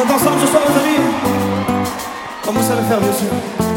ensemble ce soir, les amis. Comme vous savez faire, bien sûr.